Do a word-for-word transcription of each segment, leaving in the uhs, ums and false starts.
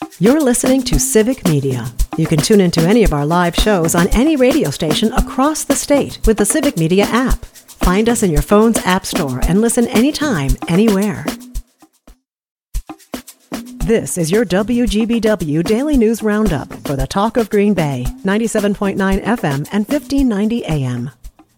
You're listening to Civic Media. You can tune into any of our live shows on any radio station across the state with the Civic Media app. Find us in your phone's app store and listen anytime, anywhere. This is your W G B W Daily News Roundup for the Talk of Green Bay, ninety-seven point nine F M and fifteen ninety A M.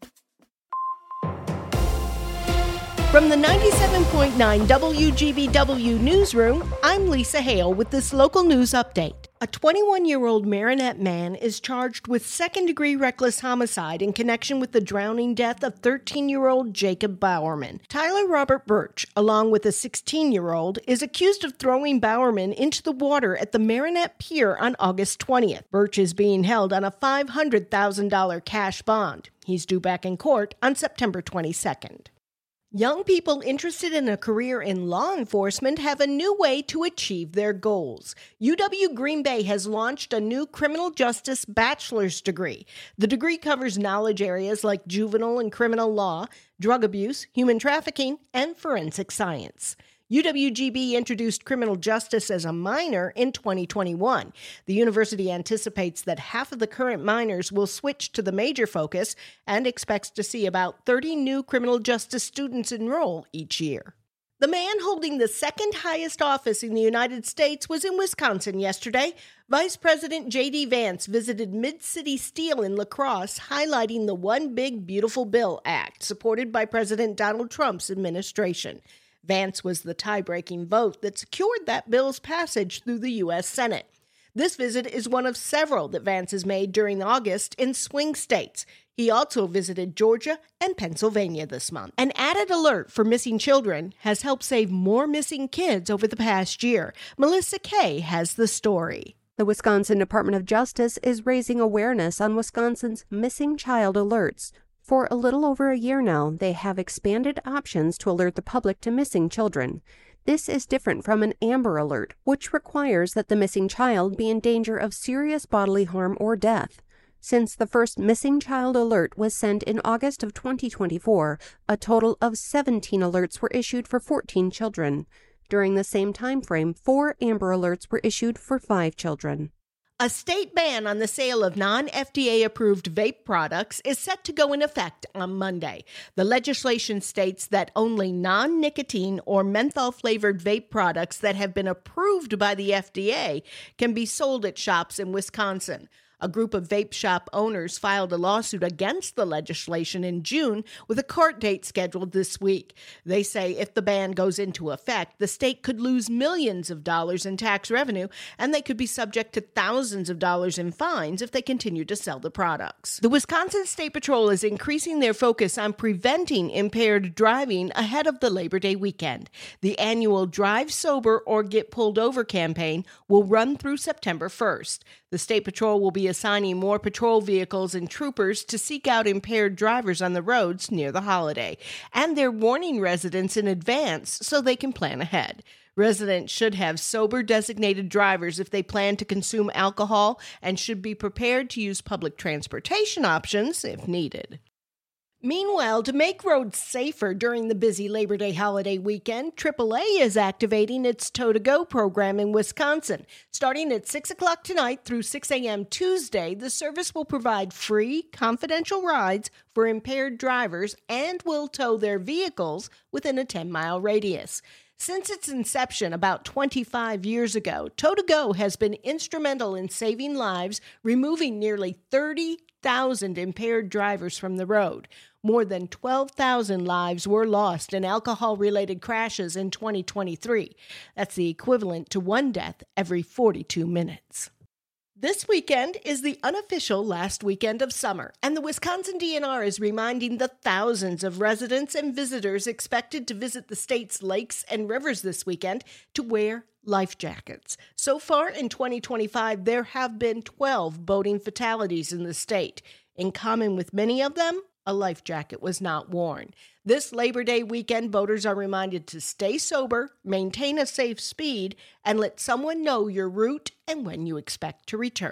From the ninety-seven point nine W G B W Newsroom, I'm Lisa Hale with this local news update. A twenty-one-year-old Marinette man is charged with second-degree reckless homicide in connection with the drowning death of thirteen-year-old Jacob Bowerman. Tyler Robert Birch, along with a sixteen-year-old, is accused of throwing Bowerman into the water at the Marinette Pier on August twentieth. Birch is being held on a five hundred thousand dollars cash bond. He's due back in court on September twenty-second. Young people interested in a career in law enforcement have a new way to achieve their goals. U W Green Bay has launched a new criminal justice bachelor's degree. The degree covers knowledge areas like juvenile and criminal law, drug abuse, human trafficking, and forensic science. U W G B introduced criminal justice as a minor in twenty twenty-one. The university anticipates that half of the current minors will switch to the major focus and expects to see about thirty new criminal justice students enroll each year. The man holding the second highest office in the United States was in Wisconsin yesterday. Vice President J D Vance visited Mid-City Steel in La Crosse, highlighting the One Big Beautiful Bill Act, supported by President Donald Trump's administration. Vance was the tie-breaking vote that secured that bill's passage through the U S Senate. This visit is one of several that Vance has made during August in swing states. He also visited Georgia and Pennsylvania this month. An added alert for missing children has helped save more missing kids over the past year. Melissa Kay has the story. The Wisconsin Department of Justice is raising awareness on Wisconsin's missing child alerts. For a little over a year now, they have expanded options to alert the public to missing children. This is different from an Amber Alert, which requires that the missing child be in danger of serious bodily harm or death. Since the first missing child alert was sent in August of twenty twenty-four, a total of seventeen alerts were issued for fourteen children. During the same time frame, four Amber Alerts were issued for five children. A state ban on the sale of non-F D A-approved vape products is set to go in effect on Monday. The legislation states that only non-nicotine or menthol-flavored vape products that have been approved by the F D A can be sold at shops in Wisconsin. A group of vape shop owners filed a lawsuit against the legislation in June with a court date scheduled this week. They say if the ban goes into effect, the state could lose millions of dollars in tax revenue, and they could be subject to thousands of dollars in fines if they continue to sell the products. The Wisconsin State Patrol is increasing their focus on preventing impaired driving ahead of the Labor Day weekend. The annual Drive Sober or Get Pulled Over campaign will run through September first. The State Patrol will be assigning more patrol vehicles and troopers to seek out impaired drivers on the roads near the holiday, and they're warning residents in advance so they can plan ahead. Residents should have sober-designated drivers if they plan to consume alcohol and should be prepared to use public transportation options if needed. Meanwhile, to make roads safer during the busy Labor Day holiday weekend, triple A is activating its Tow to Go program in Wisconsin. Starting at six o'clock tonight through six a.m. Tuesday, the service will provide free, confidential rides for impaired drivers and will tow their vehicles within a ten-mile radius. Since its inception about twenty-five years ago, Tow to Go has been instrumental in saving lives, removing nearly thirty thousand impaired drivers from the road. More than twelve thousand lives were lost in alcohol-related crashes in twenty twenty-three. That's the equivalent to one death every forty-two minutes. This weekend is the unofficial last weekend of summer, and the Wisconsin D N R is reminding the thousands of residents and visitors expected to visit the state's lakes and rivers this weekend to wear life jackets. So far in twenty twenty-five, there have been twelve boating fatalities in the state. In common with many of them, a life jacket was not worn. This Labor Day weekend, boaters are reminded to stay sober, maintain a safe speed, and let someone know your route and when you expect to return.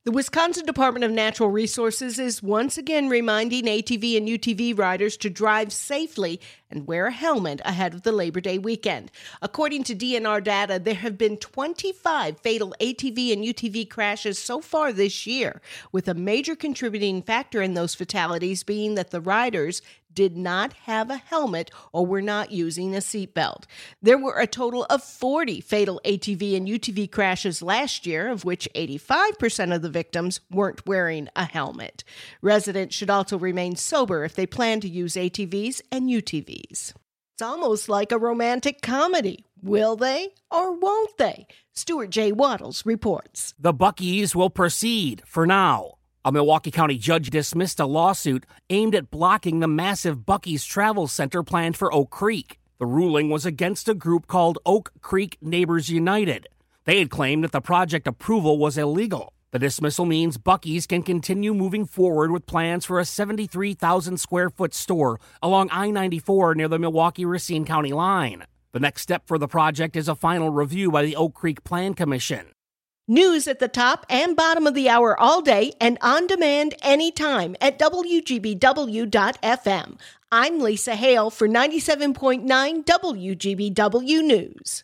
The Wisconsin Department of Natural Resources is once again reminding A T V and U T V riders to drive safely and wear a helmet ahead of the Labor Day weekend. According to D N R data, there have been twenty-five fatal A T V and U T V crashes so far this year, with a major contributing factor in those fatalities being that the riders did not have a helmet or were not using a seatbelt. There were a total of forty fatal A T V and U T V crashes last year, of which eighty-five percent of the victims weren't wearing a helmet. Residents should also remain sober if they plan to use A T Vs and U T Vs. It's almost like a romantic comedy. Will they or won't they? Stuart J. Waddles reports. The Buc-ee's will proceed for now. A Milwaukee County judge dismissed a lawsuit aimed at blocking the massive Buc-ee's travel center planned for Oak Creek. The ruling was against a group called Oak Creek Neighbors United. They had claimed that the project approval was illegal. The dismissal means Buc-ee's can continue moving forward with plans for a seventy-three thousand square foot store along I ninety-four near the Milwaukee-Racine County line. The next step for the project is a final review by the Oak Creek Plan Commission. News at the top and bottom of the hour all day and on demand anytime at W G B W dot F M. I'm Lisa Hale for ninety-seven point nine W G B W News.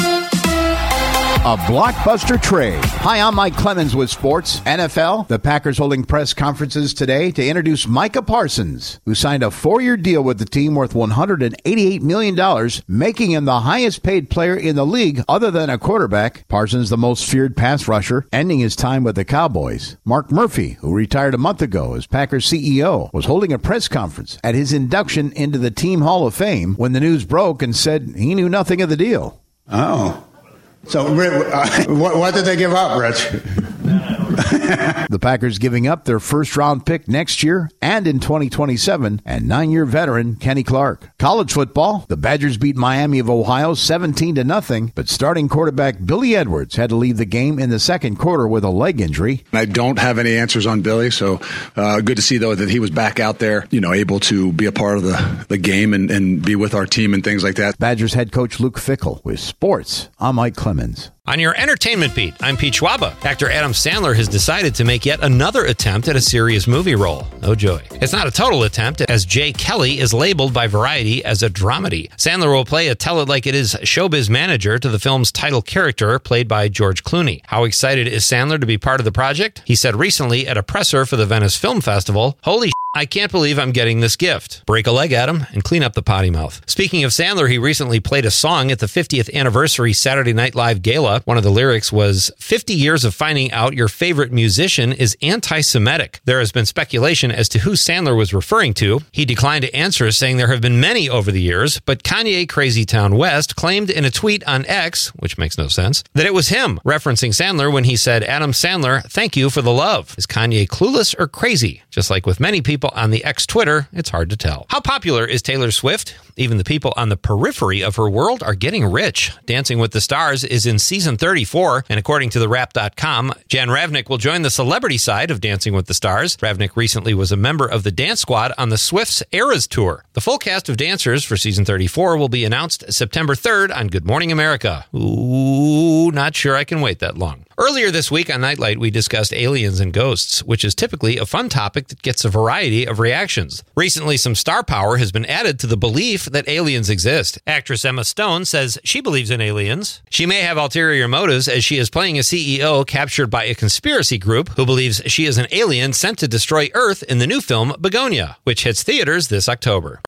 A blockbuster trade. Hi, I'm Mike Clemens with sports. N F L, the Packers holding press conferences today to introduce Micah Parsons, who signed a four-year deal with the team worth one hundred eighty-eight million dollars, making him the highest-paid player in the league other than a quarterback. Parsons, the most feared pass rusher, ending his time with the Cowboys. Mark Murphy, who retired a month ago as Packers C E O, was holding a press conference at his induction into the Team Hall of Fame when the news broke and said he knew nothing of the deal. Oh. So, uh, what, what did they give up, Rich? The Packers giving up their first-round pick next year and in twenty twenty-seven, and nine-year veteran Kenny Clark. College football, the Badgers beat Miami of Ohio seventeen to nothing, but starting quarterback Billy Edwards had to leave the game in the second quarter with a leg injury. I don't have any answers on Billy, so uh, good to see, though, that he was back out there, you know, able to be a part of the, the game and, and be with our team and things like that. Badgers head coach Luke Fickell with sports. I'm Mike Clemens. On your entertainment beat, I'm Pete Schwaba. Actor Adam Sandler has decided to make yet another attempt at a serious movie role. Oh joy. It's not a total attempt, as Jay Kelly is labeled by Variety as a dramedy. Sandler will play a tell-it-like-it-is showbiz manager to the film's title character, played by George Clooney. How excited is Sandler to be part of the project? He said recently at a presser for the Venice Film Festival, "Holy I can't believe I'm getting this gift. Break a leg, Adam, and clean up the potty mouth." Speaking of Sandler, he recently played a song at the fiftieth anniversary Saturday Night Live Gala. One of the lyrics was, fifty years of finding out your favorite musician is anti-Semitic. There has been speculation as to who Sandler was referring to. He declined to answer, saying there have been many over the years, but Kanye Crazy Town West claimed in a tweet on X, which makes no sense, that it was him, referencing Sandler when he said, "Adam Sandler, thank you for the love." Is Kanye clueless or crazy? Just like with many people on the X Twitter, it's hard to tell. How popular is Taylor Swift? Even the people on the periphery of her world are getting rich. Dancing with the Stars is in season thirty-four, and according to the wrap dot com, Jan Ravnik will join the celebrity side of Dancing with the Stars. Ravnik recently was a member of the dance squad on the Swifts Eras Tour. The full cast of dancers for season thirty-four will be announced September third on Good Morning America. Ooh, not sure I can wait that long. Earlier this week on Nightlight, we discussed aliens and ghosts, which is typically a fun topic that gets a variety of reactions. Recently, some star power has been added to the belief that aliens exist. Actress Emma Stone says she believes in aliens. She may have ulterior motives, as she is playing a C E O captured by a conspiracy group who believes she is an alien sent to destroy Earth in the new film Begonia, which hits theaters this October.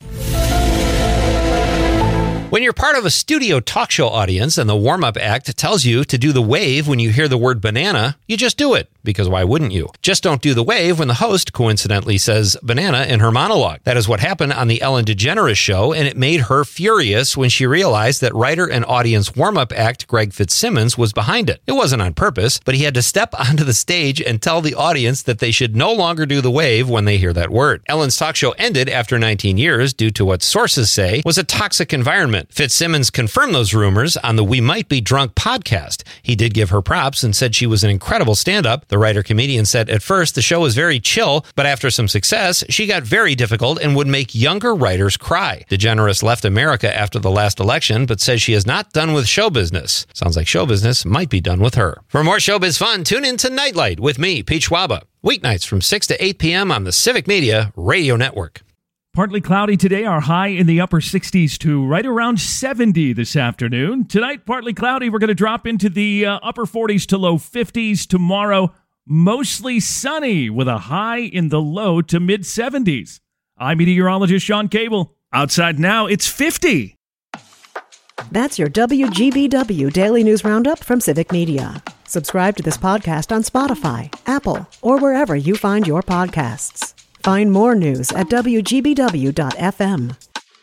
When you're part of a studio talk show audience and the warm-up act tells you to do the wave when you hear the word banana, you just do it, because why wouldn't you? Just don't do the wave when the host coincidentally says banana in her monologue. That is what happened on the Ellen DeGeneres show, and it made her furious when she realized that writer and audience warm-up act Greg Fitzsimmons was behind it. It wasn't on purpose, but he had to step onto the stage and tell the audience that they should no longer do the wave when they hear that word. Ellen's talk show ended after nineteen years due to what sources say was a toxic environment. movement. Fitzsimmons confirmed those rumors on the We Might Be Drunk podcast. He did give her props and said she was an incredible stand-up. The writer-comedian said at first the show was very chill, but after some success, she got very difficult and would make younger writers cry. DeGeneres left America after the last election, but says she is not done with show business. Sounds like show business might be done with her. For more showbiz fun, tune in to Nightlight with me, Pete Schwaba. Weeknights from six to eight p.m. on the Civic Media Radio Network. Partly cloudy today, our high in the upper sixties to right around seventy this afternoon. Tonight, partly cloudy, we're going to drop into the uh, upper forties to low fifties. Tomorrow, mostly sunny with a high in the low to mid seventies. I'm meteorologist Sean Cable. Outside now, it's fifty. That's your W G B W Daily News Roundup from Civic Media. Subscribe to this podcast on Spotify, Apple, or wherever you find your podcasts. Find more news at W G B W dot F M.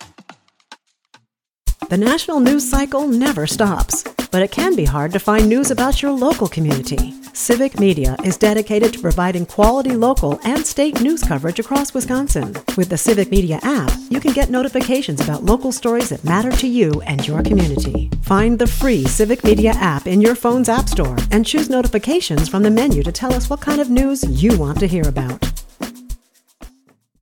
The national news cycle never stops, but it can be hard to find news about your local community. Civic Media is dedicated to providing quality local and state news coverage across Wisconsin. With the Civic Media app, you can get notifications about local stories that matter to you and your community. Find the free Civic Media app in your phone's app store and choose notifications from the menu to tell us what kind of news you want to hear about.